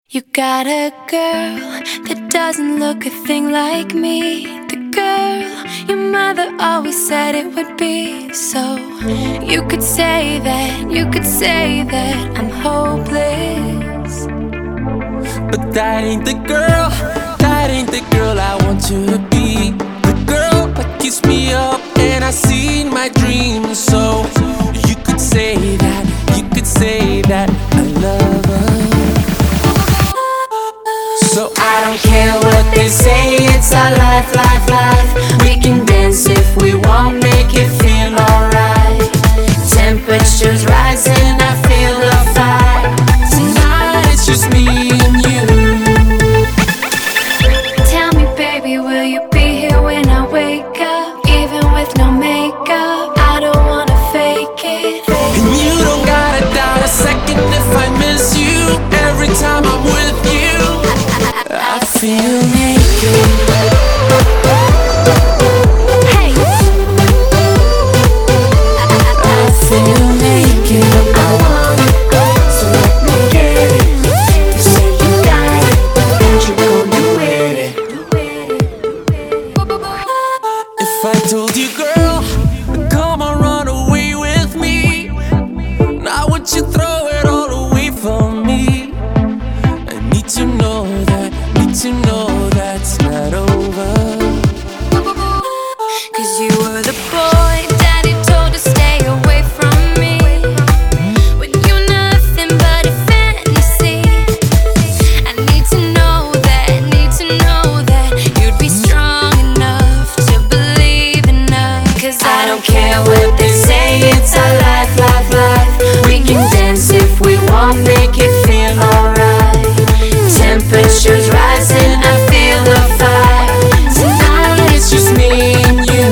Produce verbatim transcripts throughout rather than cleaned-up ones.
You got a girl that doesn't look a thing like me. The girl your mother always said it would be. So you could say that, you could say that I'm hopeless, but that ain't the girl, that ain't the girl I want you to be. The girl that keeps me up and I see in my dreams. So you could say that, you could say that I love her. So I don't care what they say, it's our life, life, life. We can dance if we want, make it feel alright. Temperature's rising, I feel the fire. Tonight it's just me and you. Tell me baby, will you be here when I wake up? Even with no makeup, I don't wanna fake it. And you don't gotta doubt a second if I miss you. Every time I'm with you I feel naked. Hey, I feel naked. I want it, so let me get it. You say you got it, and you're gonna with it. If I told you, girl, come on, run away with me, now would you throw it all away from me? I need to know that, need to know that's not over. cause you were the boy daddy told to stay away from me. When you're nothing but a fantasy, I need to know that, need to know that you'd be strong enough to believe in us. Cause I don't care what they say, it's our life, life, life. We can dance if we want, make it feel alright. Temperature's rising, I feel the fire. Tonight it's just me and you.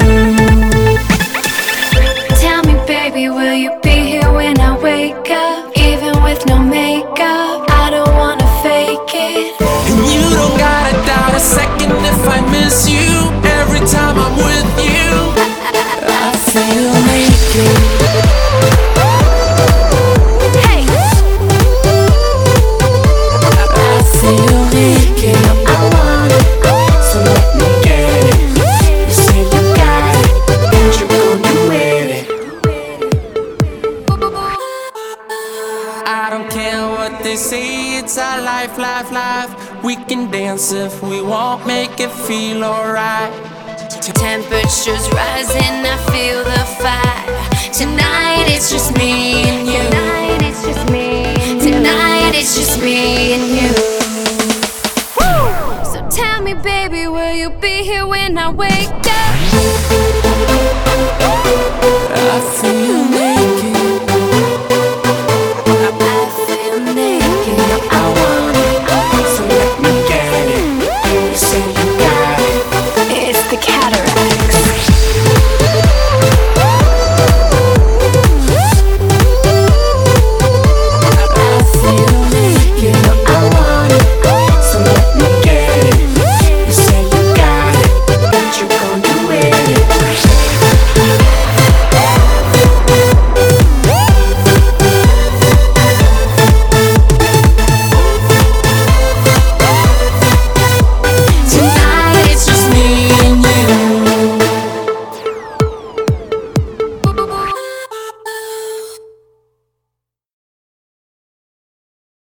Tell me baby, will you be here when I wake up? Even with no makeup, I don't wanna fake it. And you don't gotta doubt a second if I miss you. Every time I'm with you I feel naked. Hey, I feel naked. I want it, so let me get it. You say you got it, and you're gonna with it. I don't care what they say, it's our life, life, life. We can dance if we want, make it feel alright. temperature's rising, I feel the fire. Tonight it's just me and you. Tonight it's just me. Tonight it's just me and you. So tell me baby, will you be here when I wake up?